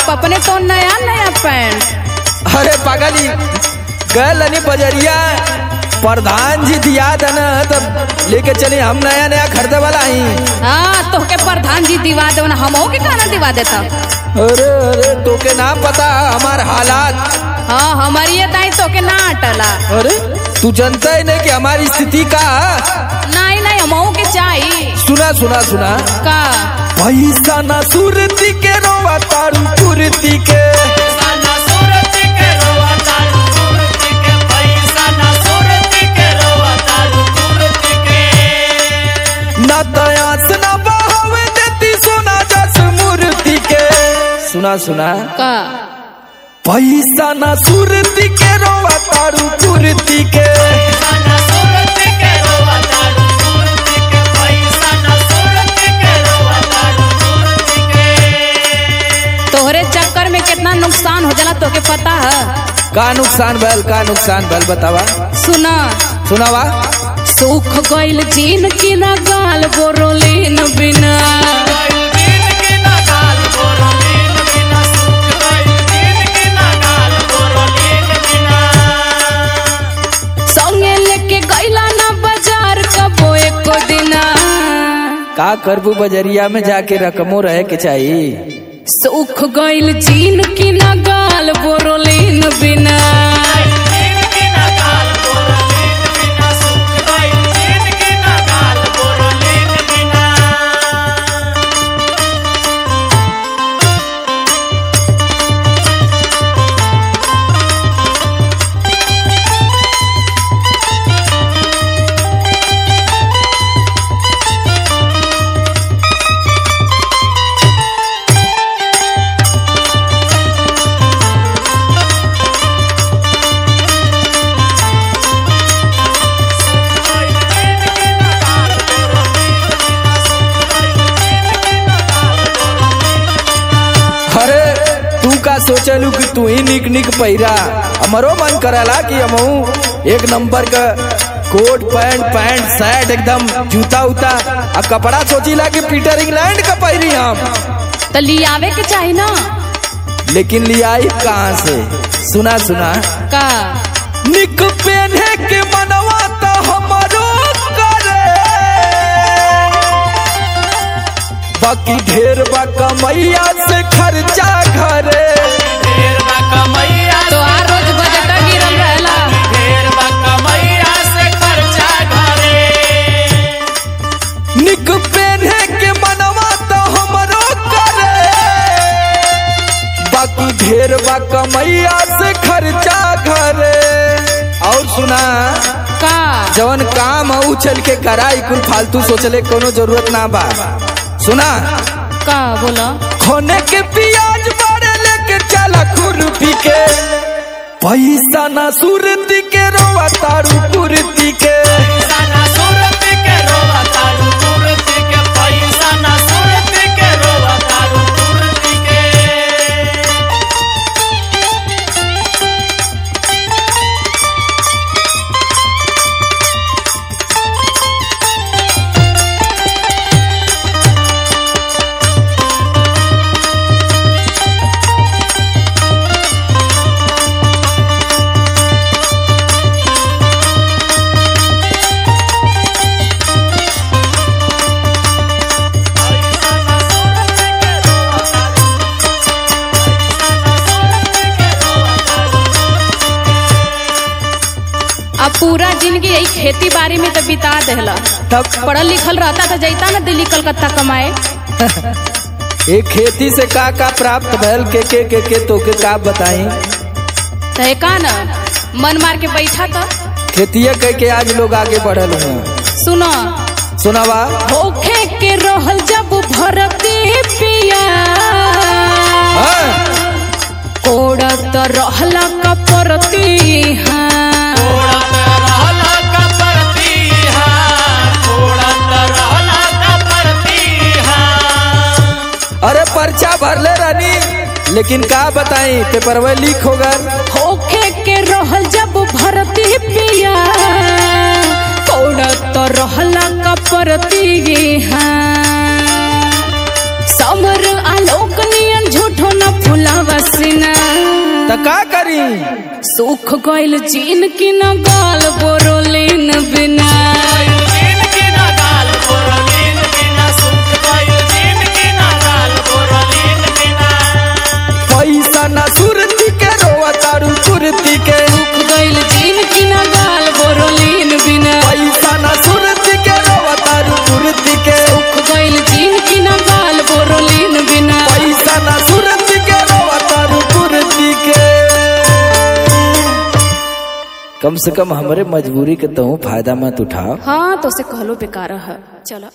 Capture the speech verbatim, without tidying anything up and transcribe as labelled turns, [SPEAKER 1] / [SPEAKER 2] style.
[SPEAKER 1] साहब अपने तो नया नया पैंट।
[SPEAKER 2] अरे पागली गल नहीं बजरिया प्रधान जी दिया था ना तब लेके चले हम नया नया खरीदे वाला ही।
[SPEAKER 1] हाँ तो के प्रधान जी दिवा दे हम के खाना दिवा देता।
[SPEAKER 2] अरे अरे तो के ना पता हमार हालात।
[SPEAKER 1] हाँ हमारी ये दाई तो के ना अटला।
[SPEAKER 2] अरे तू जानता ही नहीं कि हमारी स्थिति का।
[SPEAKER 1] नहीं नहीं हम के चाहिए।
[SPEAKER 2] सुना सुना सुना
[SPEAKER 1] का
[SPEAKER 2] पैसा ना सूरती के रोवा तारू कुर्ती के ना तयास ना बहावे देती सोना जस मूर्ति के। सुना सुना
[SPEAKER 1] का
[SPEAKER 2] पैसा ना सूरती के रोवा तारू कुर्ती के।
[SPEAKER 1] तोहरे चक्कर में कितना नुकसान हो जाला तो के पता है?
[SPEAKER 2] का नुकसान भल का नुकसान भल बतावा।
[SPEAKER 1] सुना
[SPEAKER 2] सुनावा
[SPEAKER 1] सूख गइल जीन की ना गाल बोरोलीन बिना। संगे लेके गइला ना बाजार कबो एको दिना।
[SPEAKER 2] का करबू बजरिया में जाके रकमो रहे के चाहिए।
[SPEAKER 1] सूख गइल जीन की ना गाल बोरोलीन बिना।
[SPEAKER 2] सोचलू कि तू ही निक निक पहिरा हमारो मन करला कि हम एक नंबर का कोट पैंट पैंट शर्ट एकदम जूता उता आ कपड़ा सोचिला कि पीटर इंग्लैंड का पहिरी हम
[SPEAKER 1] तो लियावे के चाहिए ना।
[SPEAKER 2] लेकिन लियाई कहाँ से? सुना सुना
[SPEAKER 1] का
[SPEAKER 2] निक पहने के मनवा तो हमारो करे बाकी ढेर बा कमैया से खर्चा घरे।
[SPEAKER 1] तो आ रोज बजट गिरल रहला।
[SPEAKER 2] निक पहने के मनवा तो हमरो करे बाकी ढेर बा कमैया से खर्चा घरे। और सुना
[SPEAKER 1] का
[SPEAKER 2] जवन काम है उछल के कराई कुल फालतू सोचले कोनो जरूरत ना बा। सुना
[SPEAKER 1] का बोला
[SPEAKER 2] खोने के प्याज बारे लेके चला खुरपी के। पैसा ना सूरती के रोवा तारू कुर्ती के।
[SPEAKER 1] अब पूरा जिंदगी यही खेती बाड़ी में तो बिता देला।
[SPEAKER 2] तब
[SPEAKER 1] पढ़ल लिखल रहता तो जैता ना दिल्ली कलकत्ता कमाए।
[SPEAKER 2] एक खेती से का का प्राप्त भल के के के के तो के का बताई।
[SPEAKER 1] तो का ना मन मार के बैठा तो
[SPEAKER 2] खेतिया कह के आज लोग आगे बढ़ल हुए।
[SPEAKER 1] सुनो
[SPEAKER 2] सुनावा
[SPEAKER 1] होखे के रहल जब भरती पिया कोड़त रहला कपरती। हाँ
[SPEAKER 2] अरे पर्चा भरले रानी लेकिन का बताई पेपर में लीक हो गए।
[SPEAKER 1] होखे के रहल जब भरती पिया कोड़त रहला कपरती। हाँ समर आलोक नियन झूठो न फुलावा सीना
[SPEAKER 2] त का करी
[SPEAKER 1] सूख गइल जीन की न गाल बोरोलीन बिना
[SPEAKER 2] पैसा ना सुरती के रोवा तारू कुर्ती के
[SPEAKER 1] सूख गइल जीन की न गाल बोरोलीन बिना
[SPEAKER 2] पैसा ना सुरती के रोवा तारू कुर्ती के
[SPEAKER 1] सूख गइल जीन की न गाल बोरोलीन बिना
[SPEAKER 2] पैसा ना सुरती के रोवा तारू कुर्ती के। कम से कम हमारे मजबूरी के तो फायदा मत उठाओ।
[SPEAKER 1] हाँ तो से कहलो बेकार है। चलो।